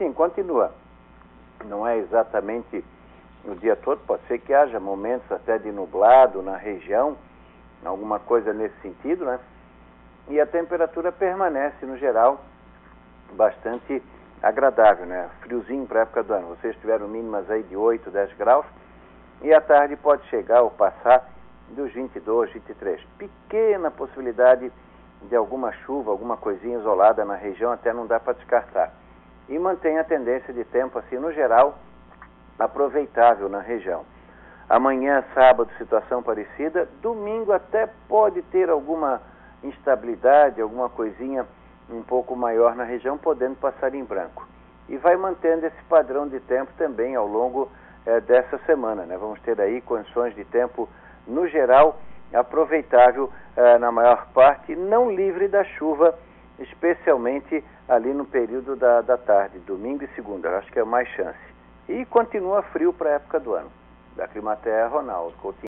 sim, continua. Não é exatamente o dia todo, pode ser que haja momentos até de nublado na região, alguma coisa nesse sentido, né? E a temperatura permanece, no geral, bastante agradável, né? Friozinho para a época do ano. Vocês tiveram mínimas aí de 8, 10 graus, e à tarde pode chegar ou passar dos 22, 23. Pequena possibilidade de alguma chuva, alguma coisinha isolada na região, até não dá para descartar. E mantém a tendência de tempo, assim, no geral, aproveitável na região. Amanhã, sábado, situação parecida. Domingo até pode ter alguma instabilidade, alguma coisinha um pouco maior na região, podendo passar em branco. E vai mantendo esse padrão de tempo também ao longo dessa semana, né? Vamos ter aí condições de tempo, no geral, aproveitável na maior parte, não livre da chuva, especialmente ali no período da tarde, domingo e segunda. Eu acho que é mais chance. E continua frio para a época do ano. Da Climatea, Ronaldo Coutinho.